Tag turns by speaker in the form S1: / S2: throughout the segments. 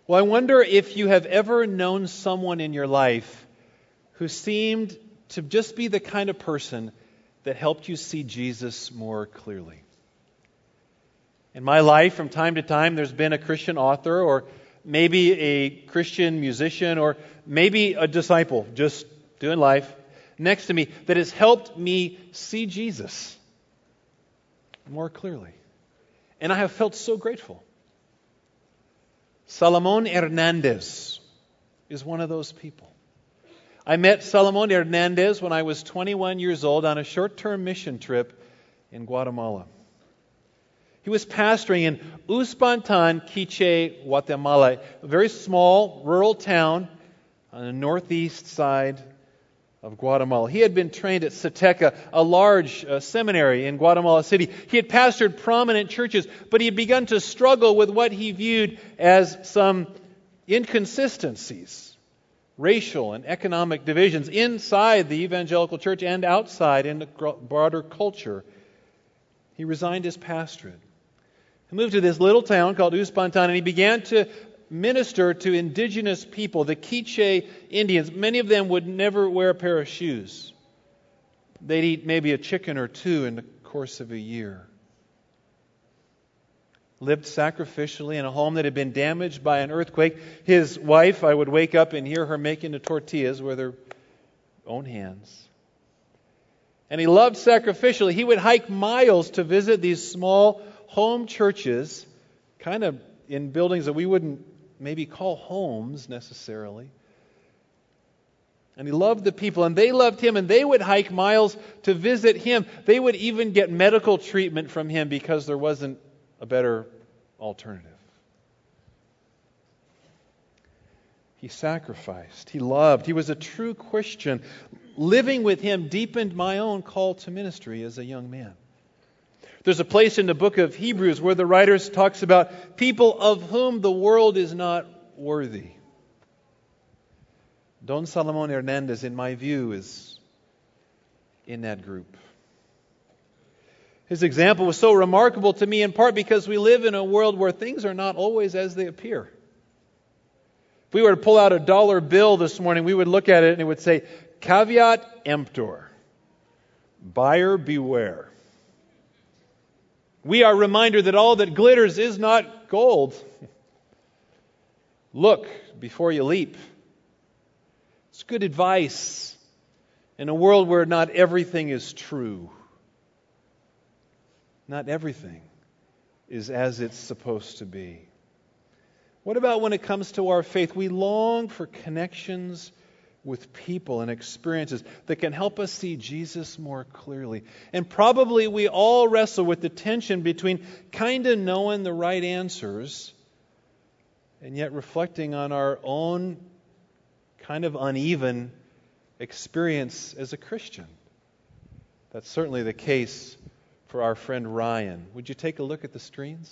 S1: Well, I wonder if you have ever known someone in your life who seemed to just be the kind of person that helped you see Jesus more clearly. In my life, from time to time, there's been a Christian author, or maybe a Christian musician, or maybe a disciple just doing life next to me that has helped me see Jesus more clearly. And I have felt so grateful. Salomon Hernandez is one of those people. I met Salomon Hernandez when I was 21 years old on a short-term mission trip in Guatemala. He was pastoring in Uspantan, Quiché, Guatemala, a very small rural town on the northeast side of Guatemala. He had been trained at Sateca, a large seminary in Guatemala City. He had pastored prominent churches, but he had begun to struggle with what he viewed as some inconsistencies, racial and economic divisions inside the evangelical church and outside in the broader culture. He resigned his pastorate. He moved to this little town called Uspantan, and he began to minister to indigenous people, the Quiché Indians. Many of them would never wear a pair of shoes. They'd eat maybe a chicken or two in the course of a year. Lived sacrificially in a home that had been damaged by an earthquake. His wife, I would wake up and hear her making the tortillas with her own hands. And he loved sacrificially. He would hike miles to visit these small home churches, kind of in buildings that we wouldn't maybe call homes necessarily. And he loved the people, and they loved him, and they would hike miles to visit him. They would even get medical treatment from him because there wasn't a better alternative. He sacrificed. He loved. He was a true Christian. Living with him deepened my own call to ministry as a young man. There's a place in the book of Hebrews where the writer talks about people of whom the world is not worthy. Don Salomon Hernandez, in my view, is in that group. His example was so remarkable to me in part because we live in a world where things are not always as they appear. If we were to pull out a dollar bill this morning, we would look at it and it would say, caveat emptor, buyer beware. We are reminded that all that glitters is not gold. Look before you leap. It's good advice in a world where not everything is true. Not everything is as it's supposed to be. What about when it comes to our faith? We long for connections with people and experiences that can help us see Jesus more clearly. And probably we all wrestle with the tension between kind of knowing the right answers and yet reflecting on our own kind of uneven experience as a Christian. That's certainly the case for our friend Ryan. Would you take a look at the screens?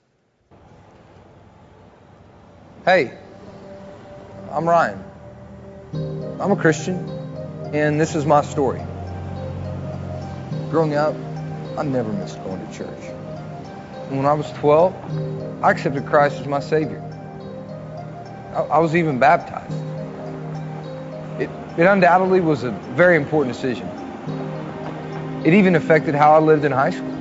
S2: Hey, I'm Ryan. I'm a Christian, and this is my story. Growing up, I never missed going to church. And when I was 12, I accepted Christ as my Savior. I was even baptized. It undoubtedly was a very important decision. It even affected how I lived in high school.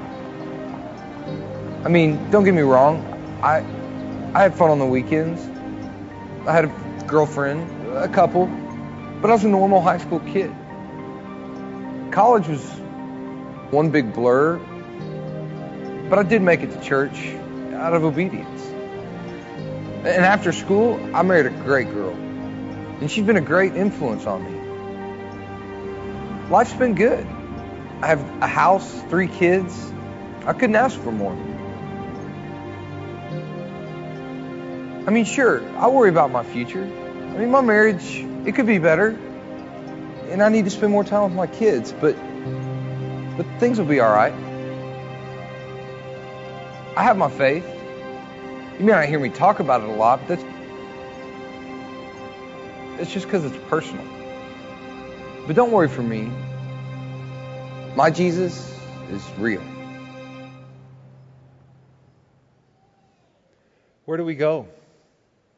S2: I mean, don't get me wrong, I had fun on the weekends. I had a girlfriend, a couple, but I was a normal high school kid. College was one big blur, but I did make it to church out of obedience. And after school, I married a great girl, and she's been a great influence on me. Life's been good. I have a house, 3 kids. I couldn't ask for more. I mean, sure, I worry about my future. I mean, my marriage, it could be better. And I need to spend more time with my kids, but things will be all right. I have my faith. You may not hear me talk about it a lot, but it's just because it's personal. But don't worry for me. My Jesus is real.
S1: Where do we go?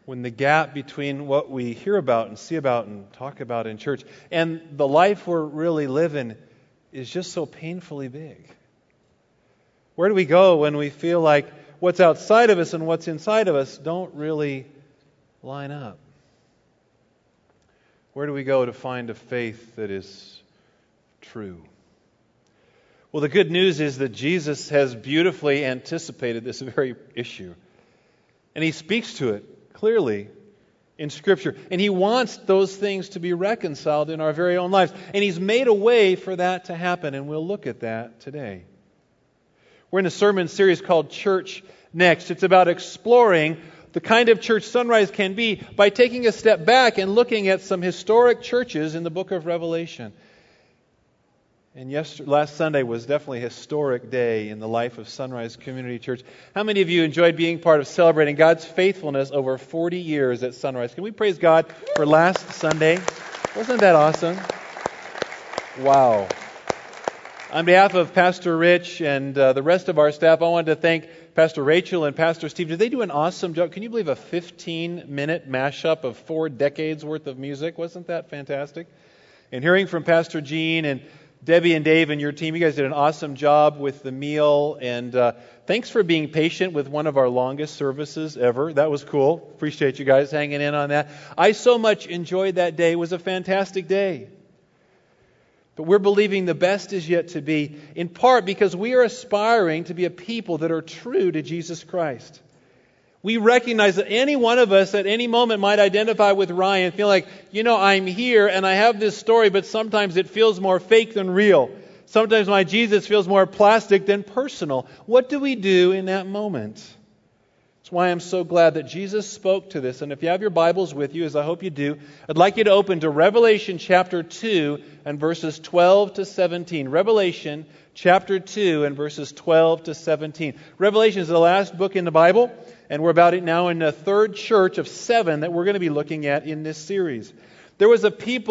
S1: when the gap between what we hear about and see about and talk about in church and the life we're really living is just so painfully big? Where do we go when we feel like what's outside of us and what's inside of us don't really line up? Where do we go to find a faith that is true? Well, the good news is that Jesus has beautifully anticipated this very issue. And He speaks to it clearly in Scripture. And He wants those things to be reconciled in our very own lives. And He's made a way for that to happen. And we'll look at that today. We're in a sermon series called Church Next. It's about exploring the kind of church Sunrise can be by taking a step back and looking at some historic churches in the book of Revelation. And last Sunday was definitely a historic day in the life of Sunrise Community Church. How many of you enjoyed being part of celebrating God's faithfulness over 40 years at Sunrise? Can we praise God for last Sunday? Wasn't that awesome? Wow. On behalf of Pastor Rich and the rest of our staff, I wanted to thank Pastor Rachel and Pastor Steve. Did they do an awesome job? Can you believe a 15-minute mashup of 4 decades worth of music? Wasn't that fantastic? And hearing from Pastor Gene and Debbie and Dave and your team, you guys did an awesome job with the meal. And thanks for being patient with one of our longest services ever. That was cool. Appreciate you guys hanging in on that. I so much enjoyed that day. It was a fantastic day. But we're believing the best is yet to be, in part because we are aspiring to be a people that are true to Jesus Christ. We recognize that any one of us at any moment might identify with Ryan, feel like, I'm here and I have this story, but sometimes it feels more fake than real. Sometimes my Jesus feels more plastic than personal. What do we do in that moment? That's why I'm so glad that Jesus spoke to this. And if you have your Bibles with you, as I hope you do, I'd like you to open to Revelation chapter 2 and verses 12 to 17. Revelation chapter 2 and verses 12 to 17. Revelation is the last book in the Bible, and we're about it now in the third church of 7 that we're going to be looking at in this series. There was a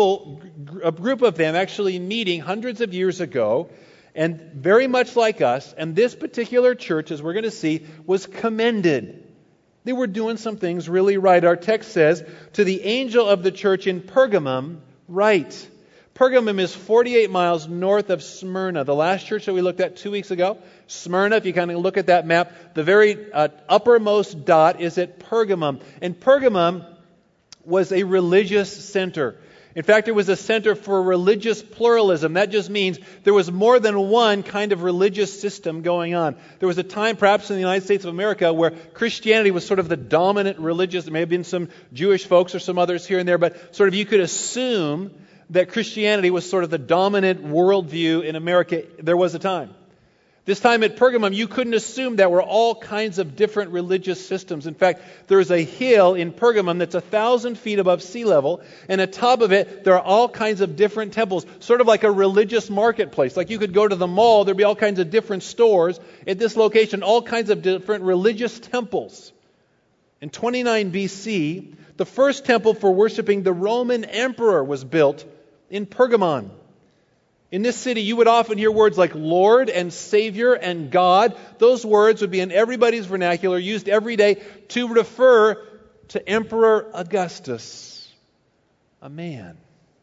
S1: group of them actually meeting hundreds of years ago, and very much like us, and this particular church, as we're going to see, was commended. They were doing some things really right. Our text says, to the angel of the church in Pergamum, write. Pergamum is 48 miles north of Smyrna. The last church that we looked at 2 weeks ago, Smyrna, if you kind of look at that map, the very uppermost dot is at Pergamum. And Pergamum was a religious center. In fact, it was a center for religious pluralism. That just means there was more than one kind of religious system going on. There was a time, perhaps in the United States of America, where Christianity was sort of the dominant religious. There may have been some Jewish folks or some others here and there, but sort of you could assume that Christianity was sort of the dominant worldview in America. There was a time. This time at Pergamum, you couldn't assume that were all kinds of different religious systems. In fact, there's a hill in Pergamum that's 1,000 feet above sea level, and atop of it, there are all kinds of different temples, sort of like a religious marketplace. Like you could go to the mall, there'd be all kinds of different stores. At this location, all kinds of different religious temples. In 29 BC, the first temple for worshiping the Roman emperor was built in Pergamon. In this city, you would often hear words like Lord and Savior and God. Those words would be in everybody's vernacular, used every day to refer to Emperor Augustus, a man.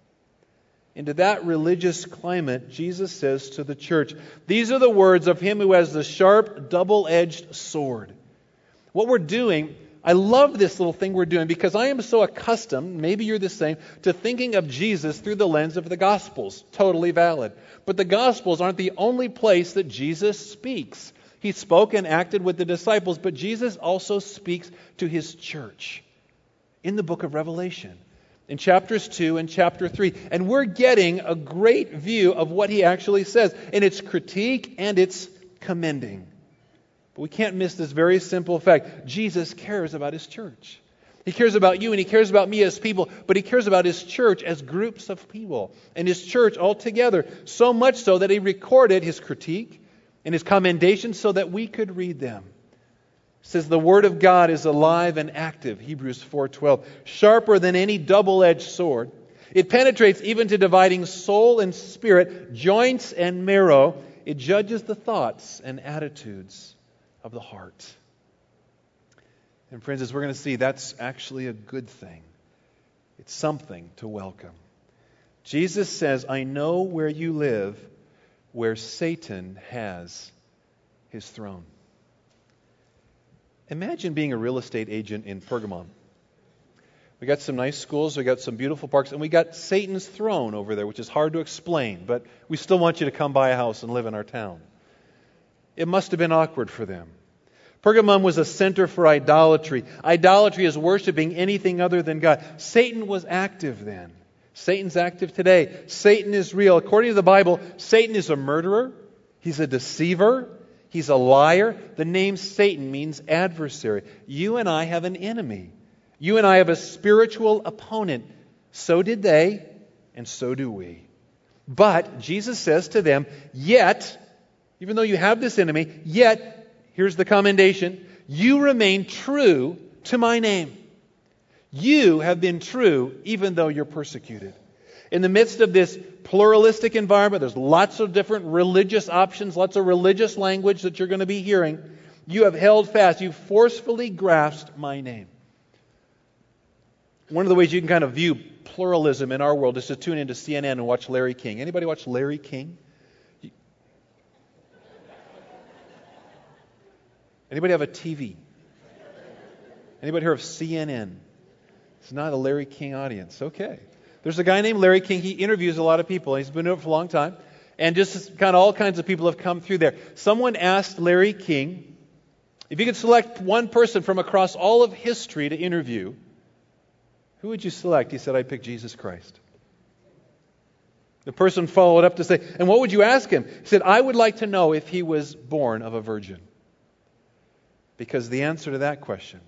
S1: Into that religious climate, Jesus says to the church, these are the words of him who has the sharp, double-edged sword. What we're doing, I love this little thing we're doing because I am so accustomed, maybe you're the same, to thinking of Jesus through the lens of the Gospels. Totally valid. But the Gospels aren't the only place that Jesus speaks. He spoke and acted with the disciples, but Jesus also speaks to his church in the book of Revelation, in chapters 2 and chapter 3. And we're getting a great view of what he actually says, and it's critique and it's commending. But we can't miss this very simple fact. Jesus cares about his church. He cares about you and he cares about me as people, but he cares about his church as groups of people and his church all together. So much so that he recorded his critique and his commendation so that we could read them. It says the word of God is alive and active, Hebrews 4:12, sharper than any double-edged sword. It penetrates even to dividing soul and spirit, joints and marrow. It judges the thoughts and attitudes of the heart. And friends, as we're going to see, that's actually a good thing. It's something to welcome. Jesus says, I know where you live, where Satan has his throne. Imagine being a real estate agent in Pergamon. We got some nice schools, we got some beautiful parks, and we got Satan's throne over there, which is hard to explain, but we still want you to come buy a house and live in our town. It must have been awkward for them. Pergamum was a center for idolatry. Idolatry is worshiping anything other than God. Satan was active then. Satan's active today. Satan is real. According to the Bible, Satan is a murderer. He's a deceiver. He's a liar. The name Satan means adversary. You and I have an enemy. You and I have a spiritual opponent. So did they, and so do we. But Jesus says to them, yet, even though you have this enemy, yet, here's the commendation, you remain true to my name. You have been true even though you're persecuted. In the midst of this pluralistic environment, there's lots of different religious options, lots of religious language that you're going to be hearing. You have held fast. You've forcefully grasped my name. One of the ways you can kind of view pluralism in our world is to tune into CNN and watch Larry King. Anybody watch Larry King? Anybody have a TV? Anybody heard of CNN? It's not a Larry King audience. Okay. There's a guy named Larry King. He interviews a lot of people. He's been doing it for a long time. And just kind of all kinds of people have come through there. Someone asked Larry King, if you could select one person from across all of history to interview, who would you select? He said, I'd pick Jesus Christ. The person followed up to say, and what would you ask him? He said, I would like to know if he was born of a virgin. Because the answer to that question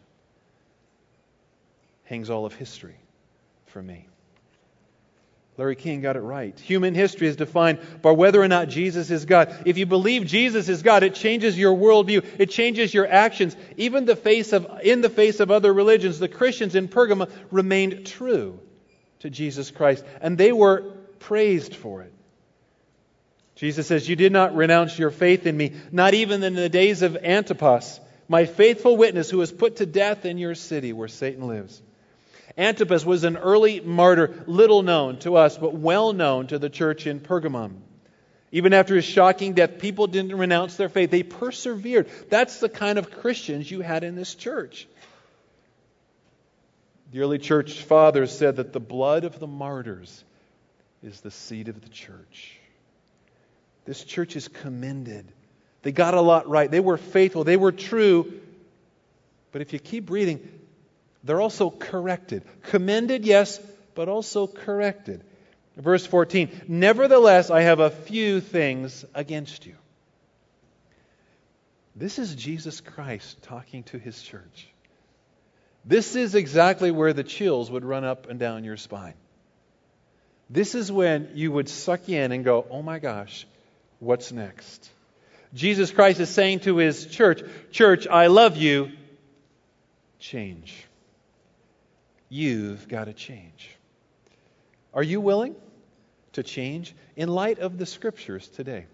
S1: hangs all of history for me. Larry King got it right. Human history is defined by whether or not Jesus is God. If you believe Jesus is God, it changes your worldview. It changes your actions. Even in the face of other religions, the Christians in Pergamum remained true to Jesus Christ. And they were praised for it. Jesus says, you did not renounce your faith in me, not even in the days of Antipas, my faithful witness who was put to death in your city where Satan lives. Antipas was an early martyr, little known to us, but well known to the church in Pergamum. Even after his shocking death, people didn't renounce their faith. They persevered. That's the kind of Christians you had in this church. The early church fathers said that the blood of the martyrs is the seed of the church. This church is commended. They got a lot right. They were faithful. They were true. But if you keep reading, they're also corrected. Commended, yes, but also corrected. Verse 14, nevertheless, I have a few things against you. This is Jesus Christ talking to His church. This is exactly where the chills would run up and down your spine. This is when you would suck in and go, oh my gosh, what's next? Jesus Christ is saying to His church, church, I love you. Change. You've got to change. Are you willing to change in light of the Scriptures today?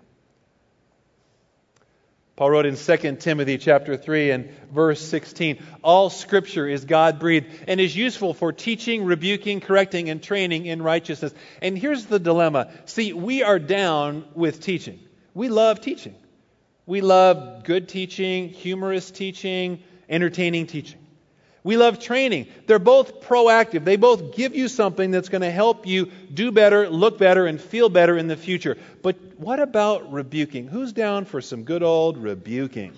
S1: Paul wrote in 2 Timothy chapter 3 and verse 16, all Scripture is God-breathed and is useful for teaching, rebuking, correcting, and training in righteousness. And here's the dilemma. See, we are down with teaching. We love teaching. We love good teaching, humorous teaching, entertaining teaching. We love training. They're both proactive. They both give you something that's going to help you do better, look better, and feel better in the future. But what about rebuking? Who's down for some good old rebuking?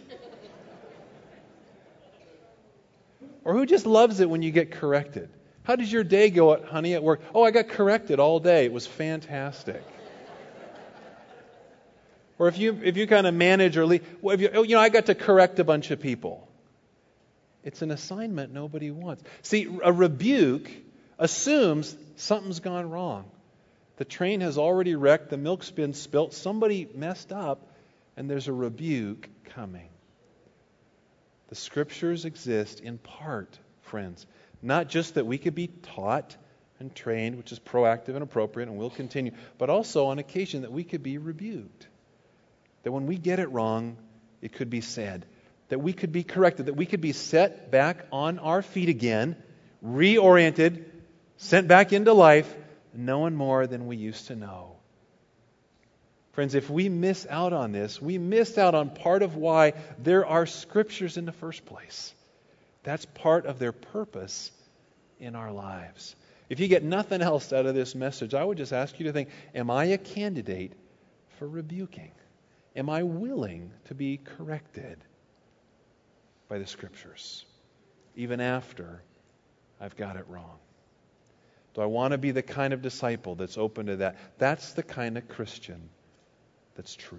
S1: Or who just loves it when you get corrected? How does your day go, honey, at work? Oh, I got corrected all day. It was fantastic. Or if you kind of manage or lead, I got to correct a bunch of people. It's an assignment nobody wants. See, a rebuke assumes something's gone wrong. The train has already wrecked, the milk's been spilt, somebody messed up, and there's a rebuke coming. The Scriptures exist in part, friends. Not just that we could be taught and trained, which is proactive and appropriate, and will continue, but also on occasion that we could be rebuked. That when we get it wrong, it could be said. that we could be corrected, that we could be set back on our feet again, reoriented, sent back into life, knowing more than we used to know. Friends, if we miss out on this, we miss out on part of why there are Scriptures in the first place. That's part of their purpose in our lives. If you get nothing else out of this message, I would just ask you to think, am I a candidate for rebuking? Am I willing to be corrected by the Scriptures, even after I've got it wrong? Do I want to be the kind of disciple that's open to that? That's the kind of Christian that's true.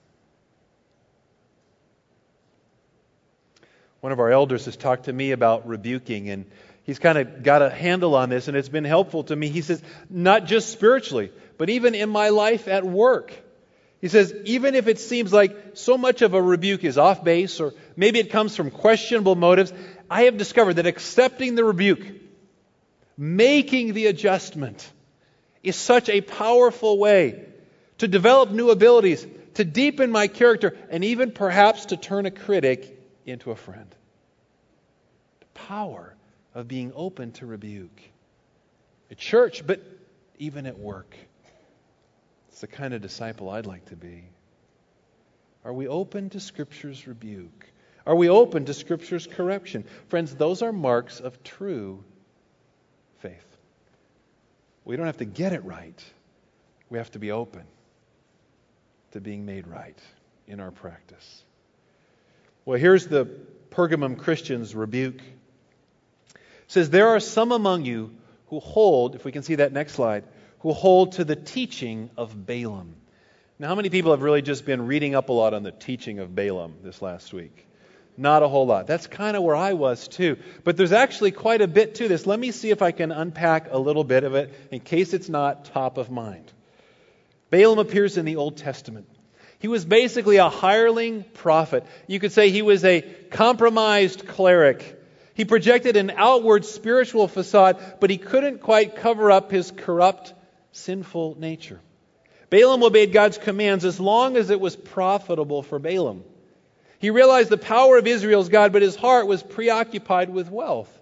S1: One of our elders has talked to me about rebuking, and he's kind of got a handle on this, and it's been helpful to me. He says, not just spiritually, but even in my life at work. He says, even if it seems like so much of a rebuke is off base, or maybe it comes from questionable motives, I have discovered that accepting the rebuke, making the adjustment, is such a powerful way to develop new abilities, to deepen my character, and even perhaps to turn a critic into a friend. The power of being open to rebuke. At church, but even at work. It's the kind of disciple I'd like to be. Are we open to Scripture's rebuke? Are we open to Scripture's correction? Friends, those are marks of true faith. We don't have to get it right. We have to be open to being made right in our practice. Well, here's the Pergamum Christians' rebuke. It says, there are some among you who hold, if we can see that next slide, who hold to the teaching of Balaam. Now, how many people have really just been reading up a lot on the teaching of Balaam this last week? Not a whole lot. That's kind of where I was too. But there's actually quite a bit to this. Let me see if I can unpack a little bit of it in case it's not top of mind. Balaam appears in the Old Testament. He was basically a hireling prophet. You could say he was a compromised cleric. He projected an outward spiritual facade, but he couldn't quite cover up his corrupt, sinful nature. Balaam obeyed God's commands as long as it was profitable for Balaam. He realized the power of Israel's God, but his heart was preoccupied with wealth.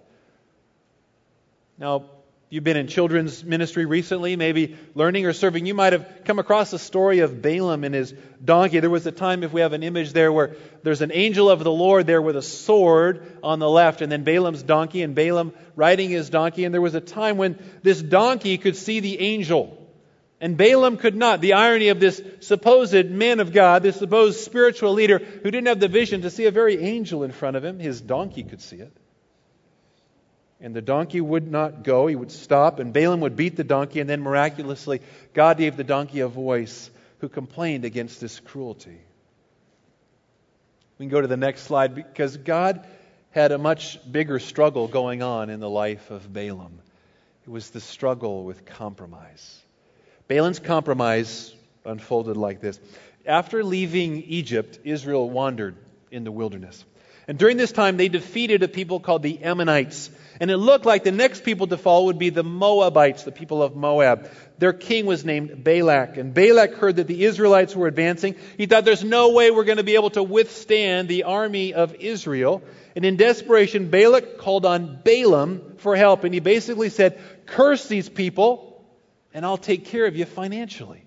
S1: Now, you've been in children's ministry recently, maybe learning or serving. You might have come across the story of Balaam and his donkey. There was a time, if we have an image there, where there's an angel of the Lord there with a sword on the left, and then Balaam's donkey, and Balaam riding his donkey. And there was a time when this donkey could see the angel, and Balaam could not. The irony of this supposed man of God, this supposed spiritual leader who didn't have the vision to see a very angel in front of him, his donkey could see it. And the donkey would not go. He would stop, and Balaam would beat the donkey, and then miraculously, God gave the donkey a voice who complained against this cruelty. We can go to the next slide, because God had a much bigger struggle going on in the life of Balaam. It was the struggle with compromise. Balaam's compromise unfolded like this. After leaving Egypt, Israel wandered in the wilderness. And during this time, they defeated a people called the Ammonites. And it looked like the next people to fall would be the Moabites, the people of Moab. Their king was named Balak. And Balak heard that the Israelites were advancing. He thought, there's no way we're going to be able to withstand the army of Israel. And in desperation, Balak called on Balaam for help. And he basically said, curse these people, and I'll take care of you financially.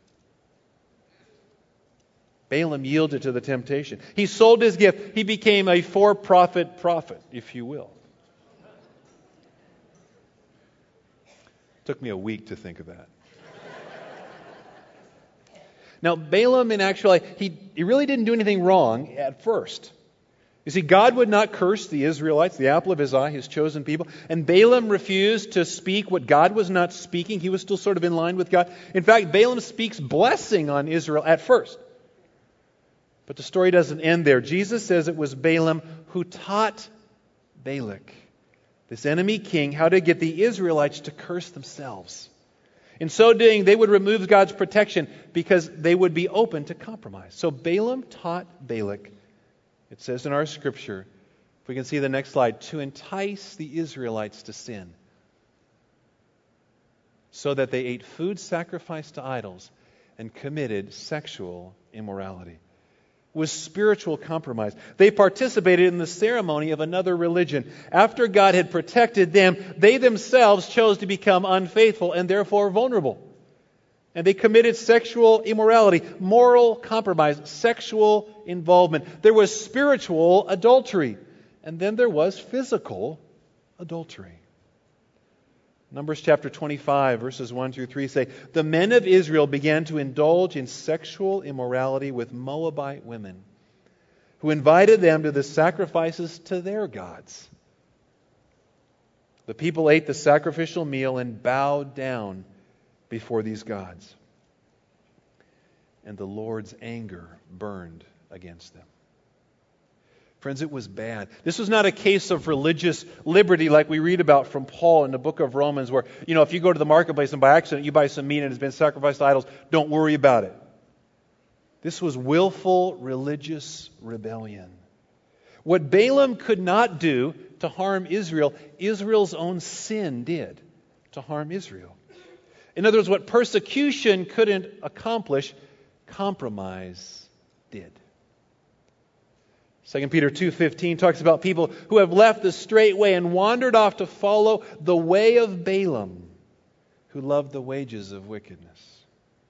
S1: Balaam yielded to the temptation. He sold his gift. He became a for-profit prophet, if you will. Took me a week to think of that. Now, Balaam, in actuality, he really didn't do anything wrong at first. You see, God would not curse the Israelites, the apple of his eye, his chosen people. And Balaam refused to speak what God was not speaking. He was still sort of in line with God. In fact, Balaam speaks blessing on Israel at first. But the story doesn't end there. Jesus says it was Balaam who taught Balak, this enemy king, how to get the Israelites to curse themselves. In so doing, they would remove God's protection because they would be open to compromise. So Balaam taught Balak, it says in our scripture, if we can see the next slide, to entice the Israelites to sin, so that they ate food sacrificed to idols and committed sexual immorality. was spiritual compromise. They participated in the ceremony of another religion. After God had protected them, they themselves chose to become unfaithful and therefore vulnerable. And they committed sexual immorality, moral compromise, sexual involvement. There was spiritual adultery. And then there was physical adultery. Numbers chapter 25, verses 1 through 3 say, "The men of Israel began to indulge in sexual immorality with Moabite women, who invited them to the sacrifices to their gods. The people ate the sacrificial meal and bowed down before these gods. And the Lord's anger burned against them." Friends, it was bad. This was not a case of religious liberty like we read about from Paul in the book of Romans, where, if you go to the marketplace and by accident you buy some meat and it's been sacrificed to idols, don't worry about it. This was willful religious rebellion. What Balaam could not do to harm Israel, Israel's own sin did to harm Israel. In other words, what persecution couldn't accomplish, compromise did. 2 Peter 2:15 talks about people who have left the straight way and wandered off to follow the way of Balaam, who loved the wages of wickedness.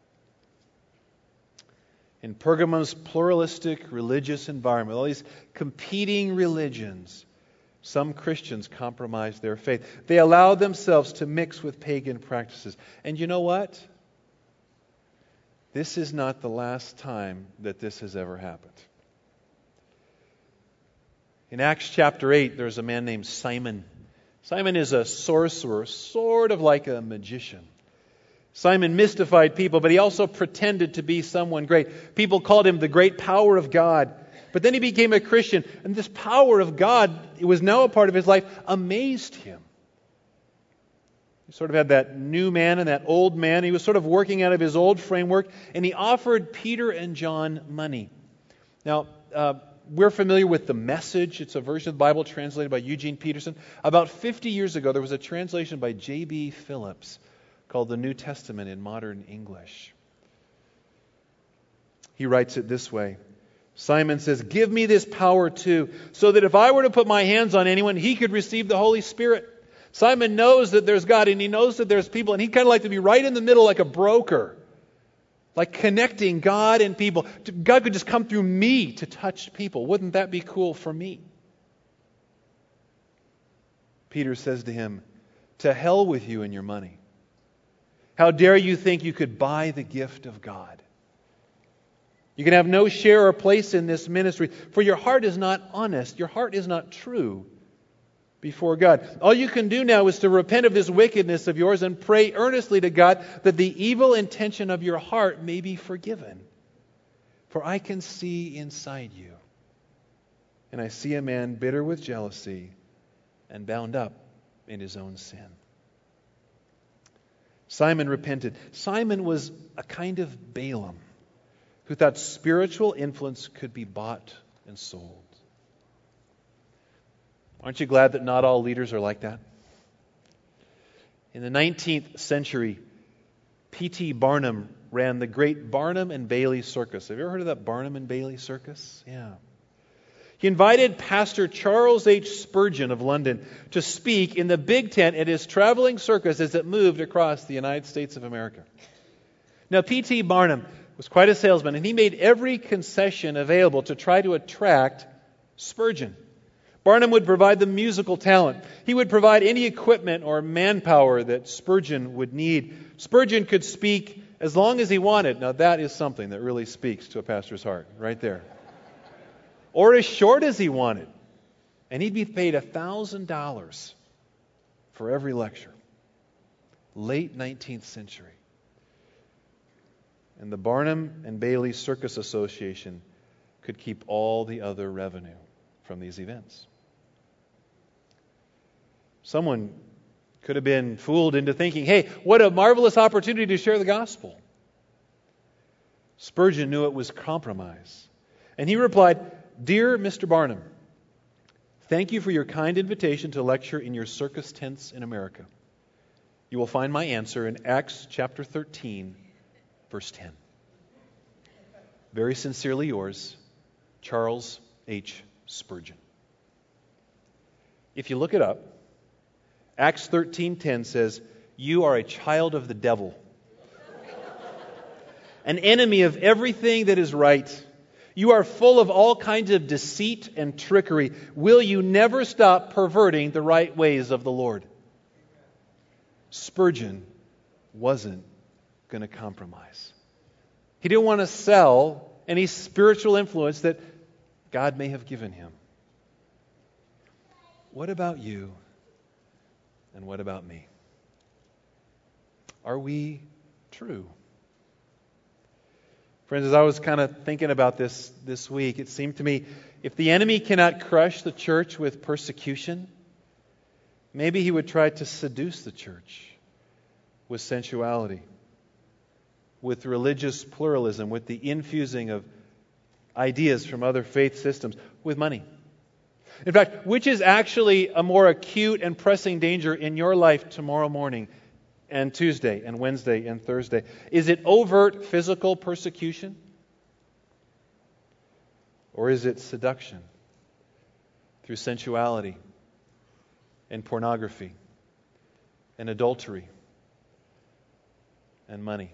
S1: In Pergamon's pluralistic religious environment, all these competing religions, some Christians compromised their faith. They allowed themselves to mix with pagan practices. And you know what? This is not the last time that this has ever happened. In Acts chapter 8, there's a man named Simon. Simon is a sorcerer, sort of like a magician. Simon mystified people, but he also pretended to be someone great. People called him the great power of God. But then he became a Christian, and this power of God, it was now a part of his life, amazed him. He sort of had that new man and that old man. He was sort of working out of his old framework, and he offered Peter and John money. Now, we're familiar with The Message. It's a version of the Bible translated by Eugene Peterson. About 50 years ago, there was a translation by J.B. Phillips called the New Testament in Modern English. He writes it this way. Simon says, "Give me this power too, so that if I were to put my hands on anyone, he could receive the Holy Spirit." Simon knows that there's God and he knows that there's people, and he'd kind of like to be right in the middle like a broker. Like connecting God and people. God could just come through me to touch people. Wouldn't that be cool for me? Peter says to him, "To hell with you and your money. How dare you think you could buy the gift of God? You can have no share or place in this ministry, for your heart is not honest. Your heart is not true before God. All you can do now is to repent of this wickedness of yours and pray earnestly to God that the evil intention of your heart may be forgiven. For I can see inside you, and I see a man bitter with jealousy and bound up in his own sin." Simon repented. Simon was a kind of Balaam who thought spiritual influence could be bought and sold. Aren't you glad that not all leaders are like that? In the 19th century, P.T. Barnum ran the great Barnum and Bailey Circus. Have you ever heard of that Barnum and Bailey Circus? Yeah. He invited Pastor Charles H. Spurgeon of London to speak in the big tent at his traveling circus as it moved across the United States of America. Now, P.T. Barnum was quite a salesman, and he made every concession available to try to attract Spurgeon. Barnum would provide the musical talent. He would provide any equipment or manpower that Spurgeon would need. Spurgeon could speak as long as he wanted. Now that is something that really speaks to a pastor's heart, right there. Or as short as he wanted. And he'd be paid $1,000 for every lecture. Late 19th century. And the Barnum and Bailey Circus Association could keep all the other revenue from these events. Someone could have been fooled into thinking, hey, what a marvelous opportunity to share the gospel. Spurgeon knew it was compromise. And he replied, "Dear Mr. Barnum, thank you for your kind invitation to lecture in your circus tents in America. You will find my answer in Acts chapter 13, verse 10. Very sincerely yours, Charles H. Spurgeon. If you look it up, Acts 13:10 says, "You are a child of the devil, an enemy of everything that is right. You are full of all kinds of deceit and trickery. Will you never stop perverting the right ways of the Lord?" Spurgeon wasn't going to compromise. He didn't want to sell any spiritual influence that God may have given him. What about you? And what about me? Are we true? Friends, as I was kind of thinking about this week, it seemed to me if the enemy cannot crush the church with persecution, maybe he would try to seduce the church with sensuality, with religious pluralism, with the infusing of ideas from other faith systems, with money. In fact, which is actually a more acute and pressing danger in your life tomorrow morning and Tuesday and Wednesday and Thursday? Is it overt physical persecution? Or is it seduction through sensuality and pornography and adultery and money?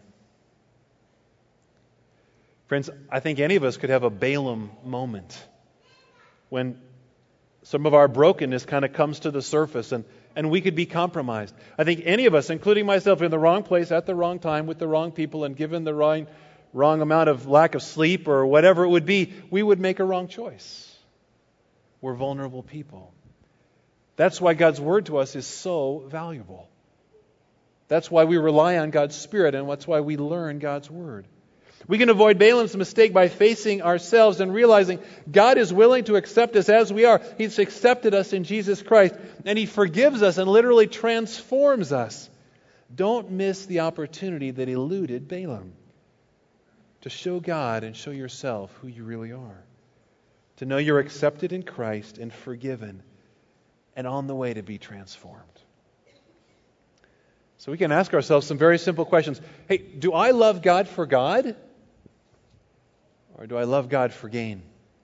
S1: Friends, I think any of us could have a Balaam moment when some of our brokenness kind of comes to the surface and we could be compromised. I think any of us, including myself, in the wrong place at the wrong time with the wrong people and given the wrong amount of lack of sleep or whatever it would be, we would make a wrong choice. We're vulnerable people. That's why God's Word to us is so valuable. That's why we rely on God's Spirit, and that's why we learn God's Word. We can avoid Balaam's mistake by facing ourselves and realizing God is willing to accept us as we are. He's accepted us in Jesus Christ, and He forgives us and literally transforms us. Don't miss the opportunity that eluded Balaam to show God and show yourself who you really are. To know you're accepted in Christ and forgiven and on the way to be transformed. So we can ask ourselves some very simple questions. Hey, do I love God for God? Or do I love God for gain?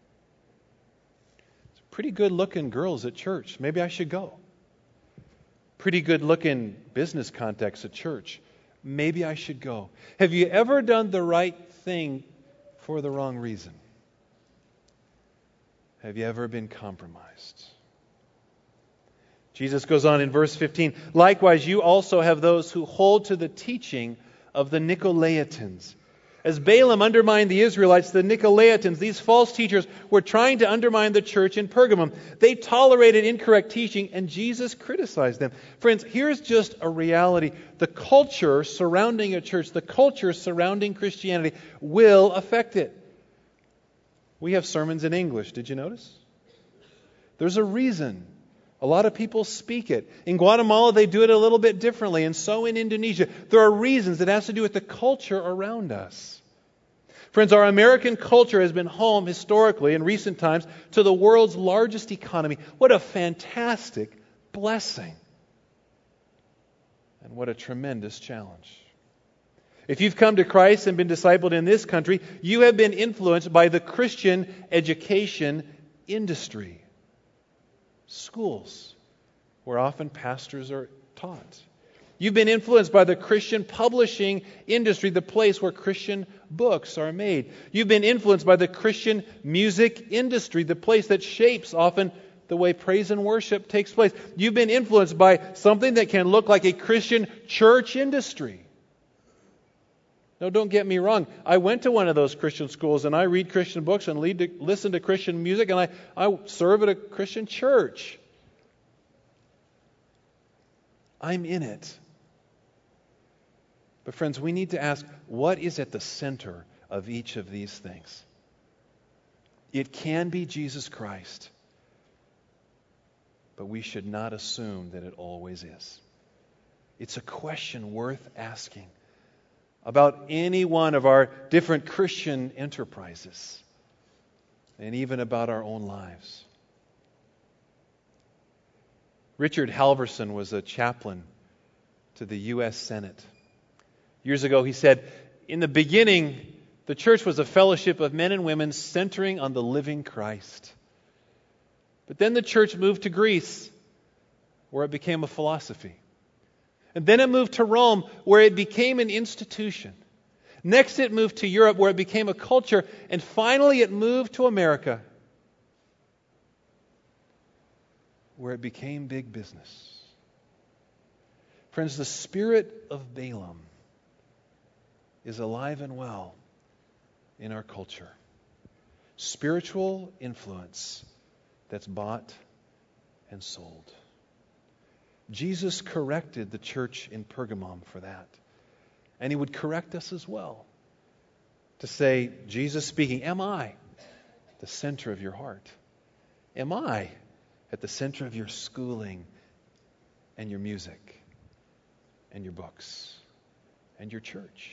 S1: It's pretty good looking girls at church. Maybe I should go. Pretty good looking business contacts at church. Maybe I should go. Have you ever done the right thing for the wrong reason? Have you ever been compromised? Jesus goes on in verse 15, "Likewise, you also have those who hold to the teaching of the Nicolaitans." As Balaam undermined the Israelites, the Nicolaitans, these false teachers, were trying to undermine the church in Pergamum. They tolerated incorrect teaching, and Jesus criticized them. Friends, here's just a reality. The culture surrounding a church, the culture surrounding Christianity, will affect it. We have sermons in English. Did you notice? There's a reason. A lot of people speak it. In Guatemala, they do it a little bit differently, and so in Indonesia. There are reasons. It has to do with the culture around us. Friends, our American culture has been home historically in recent times to the world's largest economy. What a fantastic blessing. And what a tremendous challenge. If you've come to Christ and been discipled in this country, you have been influenced by the Christian education industry. Schools, where often pastors are taught. You've been influenced by the Christian publishing industry, the place where Christian books are made. You've been influenced by the Christian music industry, the place that shapes often the way praise and worship takes place. You've been influenced by something that can look like a Christian church industry. No, don't get me wrong. I went to one of those Christian schools and I read Christian books and listen to Christian music, and I serve at a Christian church. I'm in it. But friends, we need to ask, what is at the center of each of these things? It can be Jesus Christ, but we should not assume that it always is. It's a question worth asking about any one of our different Christian enterprises, and even about our own lives. Richard Halverson was a chaplain to the U.S. Senate. Years ago, he said, "In the beginning, The church was a fellowship of men and women centering on the living Christ. But then the church moved to Greece, where it became a philosophy. And then it moved to Rome, where it became an institution. Next it moved to Europe, where it became a culture. And finally it moved to America, where it became big business. Friends, the spirit of Balaam is alive and well in our culture. Spiritual influence that's bought and sold. Jesus corrected the church in Pergamum for that. And He would correct us as well. To say, Jesus speaking, am I the center of your heart? Am I at the center of your schooling and your music and your books and your church?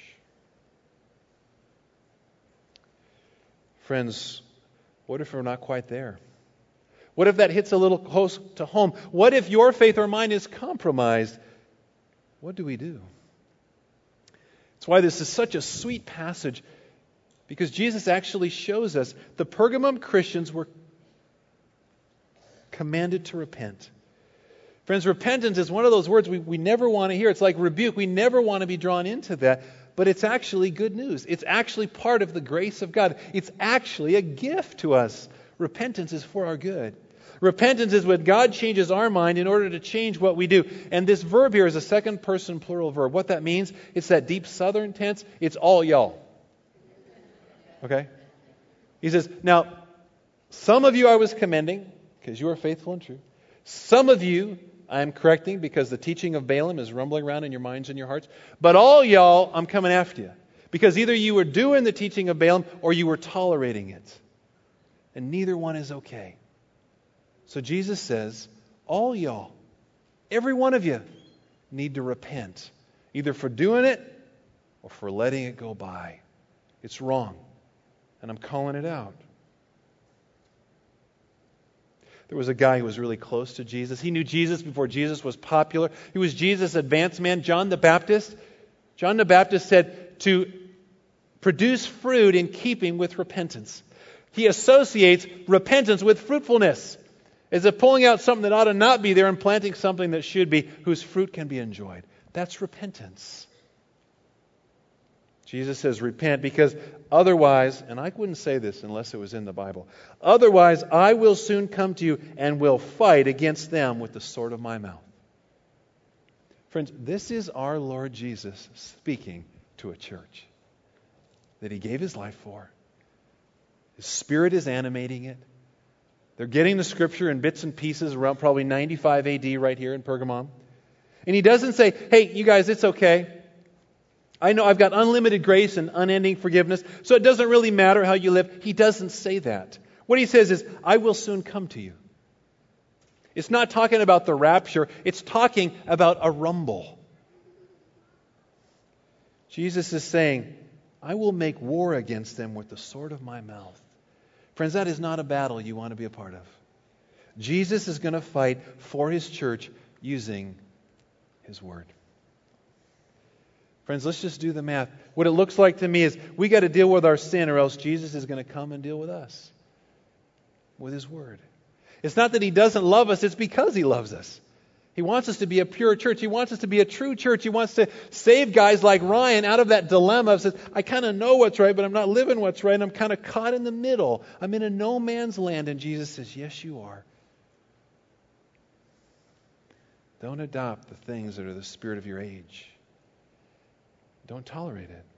S1: Friends, what if we're not quite there? What if that hits a little close to home? What if your faith or mine is compromised? What do we do? That's why this is such a sweet passage, because Jesus actually shows us the Pergamum Christians were commanded to repent. Friends, repentance is one of those words we never want to hear. It's like rebuke. We never want to be drawn into that. But it's actually good news. It's actually part of the grace of God. It's actually a gift to us. Repentance is for our good. Repentance is when God changes our mind in order to change what we do. And this verb here is a second person plural verb. What that means, it's that deep southern tense. It's all y'all. Okay? He says, now, some of you I was commending because you are faithful and true. Some of you I am correcting because the teaching of Balaam is rumbling around in your minds and your hearts. But all y'all, I'm coming after you. Because either you were doing the teaching of Balaam or you were tolerating it. And neither one is okay. So Jesus says, all y'all, every one of you, need to repent. Either for doing it or for letting it go by. It's wrong. And I'm calling it out. There was a guy who was really close to Jesus. He knew Jesus before Jesus was popular. He was Jesus' advance man, John the Baptist. John the Baptist said to produce fruit in keeping with repentance. He associates repentance with fruitfulness, as if pulling out something that ought to not be there and planting something that should be, whose fruit can be enjoyed. That's repentance. Jesus says, repent, because otherwise, and I wouldn't say this unless it was in the Bible, otherwise I will soon come to you and will fight against them with the sword of my mouth. Friends, this is our Lord Jesus speaking to a church that He gave His life for. His Spirit is animating it. They're getting the Scripture in bits and pieces around probably 95 AD right here in Pergamum. And He doesn't say, hey, you guys, it's okay. I know I've got unlimited grace and unending forgiveness, so it doesn't really matter how you live. He doesn't say that. What He says is, I will soon come to you. It's not talking about the rapture. It's talking about a rumble. Jesus is saying, I will make war against them with the sword of my mouth. Friends, that is not a battle you want to be a part of. Jesus is going to fight for His church using His word. Friends, let's just do the math. What it looks like to me is we got to deal with our sin, or else Jesus is going to come and deal with us with His word. It's not that He doesn't love us, it's because He loves us. He wants us to be a pure church. He wants us to be a true church. He wants to save guys like Ryan out of that dilemma of says, I kind of know what's right, but I'm not living what's right. And I'm kind of caught in the middle. I'm in a no man's land. And Jesus says, yes, you are. Don't adopt the things that are the spirit of your age. Don't tolerate it.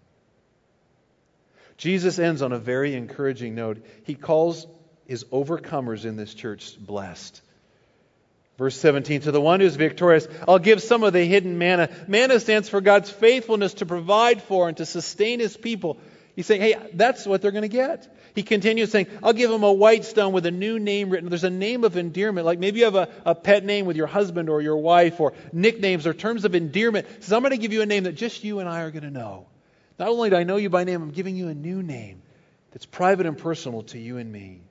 S1: Jesus ends on a very encouraging note. He calls His overcomers in this church blessed. Verse 17, to the one who is victorious, I'll give some of the hidden manna. Manna stands for God's faithfulness to provide for and to sustain His people. He's saying, hey, that's what they're going to get. He continues saying, I'll give them a white stone with a new name written. There's a name of endearment. Like maybe you have a pet name with your husband or your wife, or nicknames or terms of endearment. He says, I'm going to give you a name that just you and I are going to know. Not only do I know you by name, I'm giving you a new name that's private and personal to you and me.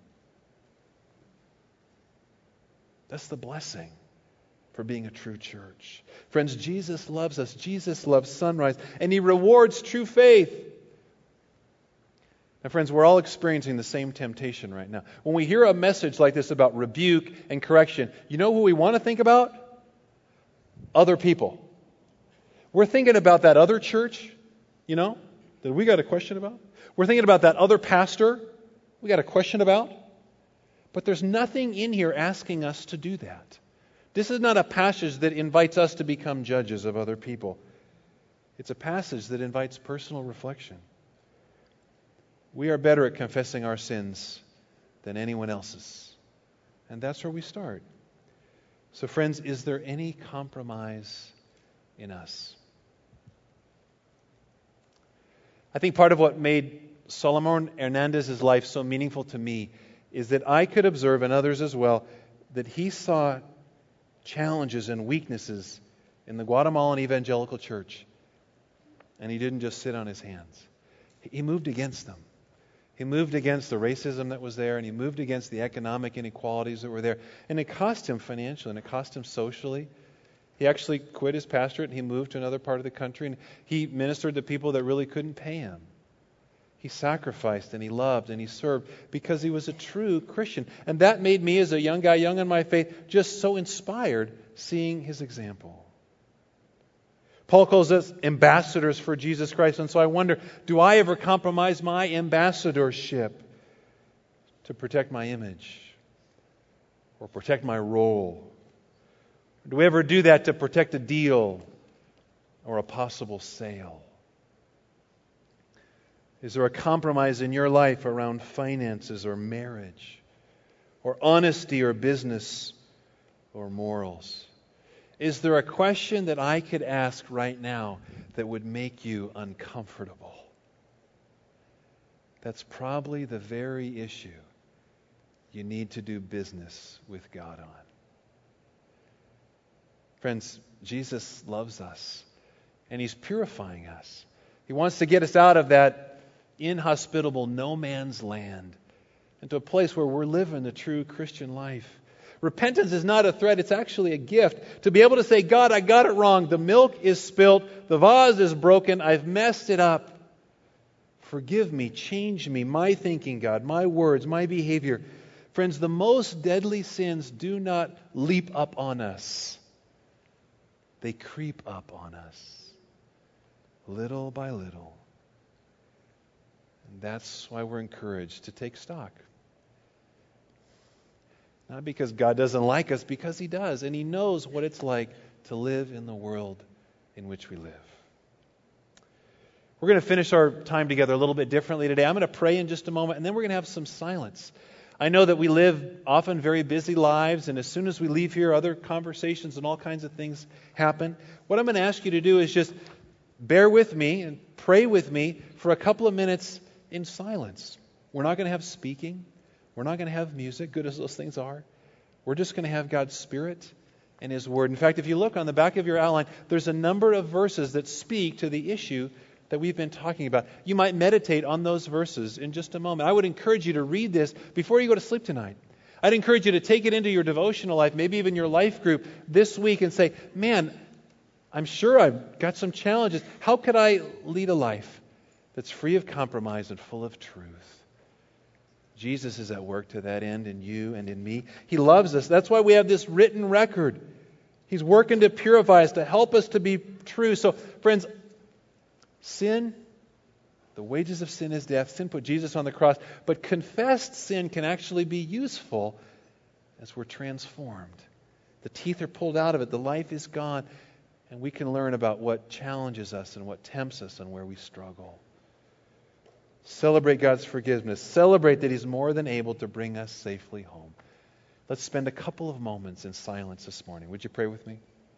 S1: That's the blessing for being a true church. Friends, Jesus loves us. Jesus loves Sunrise. And He rewards true faith. And friends, we're all experiencing the same temptation right now. When we hear a message like this about rebuke and correction, you know who we want to think about? Other people. We're thinking about that other church, that we got a question about. We're thinking about that other pastor we got a question about. But there's nothing in here asking us to do that. This is not a passage that invites us to become judges of other people. It's a passage that invites personal reflection. We are better at confessing our sins than anyone else's. And that's where we start. So friends, is there any compromise in us? I think part of what made Solomon Hernandez's life so meaningful to me is that I could observe, and others as well, that he saw challenges and weaknesses in the Guatemalan evangelical church. And he didn't just sit on his hands. He moved against them. He moved against the racism that was there, and he moved against the economic inequalities that were there. And it cost him financially, and it cost him socially. He actually quit his pastorate, and he moved to another part of the country, and he ministered to people that really couldn't pay him. He sacrificed, and he loved, and he served because he was a true Christian. And that made me, as a young guy, young in my faith, just so inspired seeing his example. Paul calls us ambassadors for Jesus Christ. And so I wonder, do I ever compromise my ambassadorship to protect my image or protect my role? Do we ever do that to protect a deal or a possible sale? Is there a compromise in your life around finances or marriage or honesty or business or morals? Is there a question that I could ask right now that would make you uncomfortable? That's probably the very issue you need to do business with God on. Friends, Jesus loves us, and He's purifying us. He wants to get us out of that inhospitable no man's land into a place where we're living the true Christian life. Repentance is not a threat, it's actually a gift. To be able to say, God, I got it wrong. The milk is spilt, the vase is broken, I've messed it up. Forgive me, change me, my thinking, God, my words, my behavior. Friends, the most deadly sins do not leap up on us. They creep up on us, little by little. And that's why we're encouraged to take stock. Not because God doesn't like us, because He does. And He knows what it's like to live in the world in which we live. We're going to finish our time together a little bit differently today. I'm going to pray in just a moment, and then we're going to have some silence. I know that we live often very busy lives, and as soon as we leave here, other conversations and all kinds of things happen. What I'm going to ask you to do is just bear with me and pray with me for a couple of minutes in silence. We're not going to have speaking. We're not going to have music, good as those things are. We're just going to have God's Spirit and His Word. In fact, if you look on the back of your outline, there's a number of verses that speak to the issue that we've been talking about. You might meditate on those verses in just a moment. I would encourage you to read this before you go to sleep tonight. I'd encourage you to take it into your devotional life, maybe even your life group this week, and say, man, I'm sure I've got some challenges. How could I lead a life that's free of compromise and full of truth? Jesus is at work to that end in you and in me. He loves us. That's why we have this written record. He's working to purify us, to help us to be true. So, friends, sin, the wages of sin is death. Sin put Jesus on the cross. But confessed sin can actually be useful as we're transformed. The teeth are pulled out of it. The life is gone. And we can learn about what challenges us and what tempts us and where we struggle. Celebrate God's forgiveness. Celebrate that He's more than able to bring us safely home. Let's spend a couple of moments in silence this morning. Would you pray with me?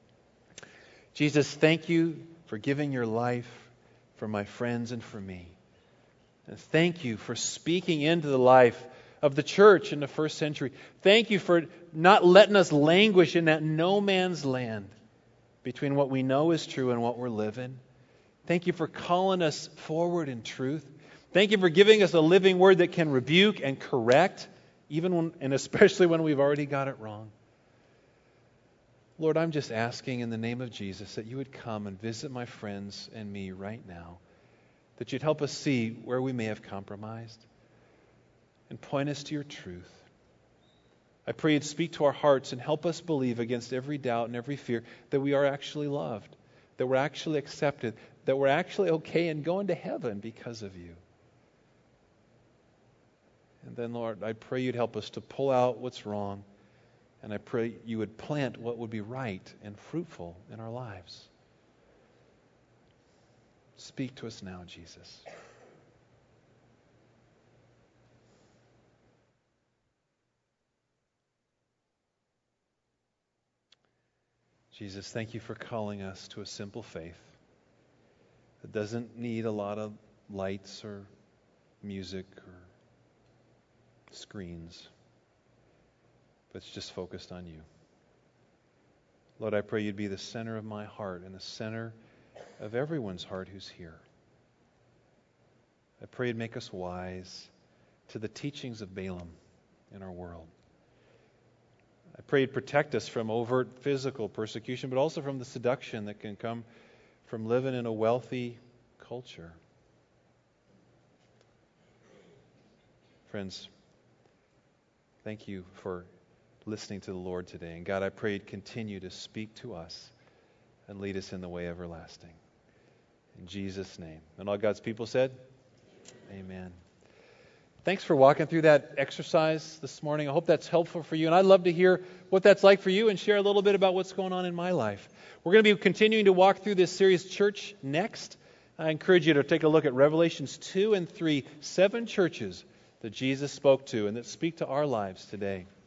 S1: Jesus, thank you for giving your life for my friends and for me. And thank you for speaking into the life of the church in the first century. Thank you for not letting us languish in that no man's land between what we know is true and what we're living. Thank you for calling us forward in truth. Thank you for giving us a living word that can rebuke and correct, even when, and especially when we've already got it wrong. Lord, I'm just asking in the name of Jesus that you would come and visit my friends and me right now. that you'd help us see where we may have compromised and point us to your truth. I pray you'd speak to our hearts and help us believe against every doubt and every fear that we are actually loved, that we're actually accepted, that we're actually okay and going to heaven because of you. And then, Lord, I pray you'd help us to pull out what's wrong, and I pray you would plant what would be right and fruitful in our lives. Speak to us now, Jesus. Jesus, thank you for calling us to a simple faith that doesn't need a lot of lights or music or screens, but it's just focused on you. Lord, I pray you'd be the center of my heart and the center of everyone's heart who's here. I pray you'd make us wise to the teachings of Balaam in our world. I pray you'd protect us from overt physical persecution, but also from the seduction that can come from living in a wealthy culture. Friends, thank you for listening to the Lord today. And God, I pray you'd continue to speak to us and lead us in the way everlasting. In Jesus' name. And all God's people said, amen. Thanks for walking through that exercise this morning. I hope that's helpful for you. And I'd love to hear what that's like for you and share a little bit about what's going on in my life. We're going to be continuing to walk through this series, Church Next. I encourage you to take a look at Revelations 2 and 3, 7 churches that Jesus spoke to and that speak to our lives today.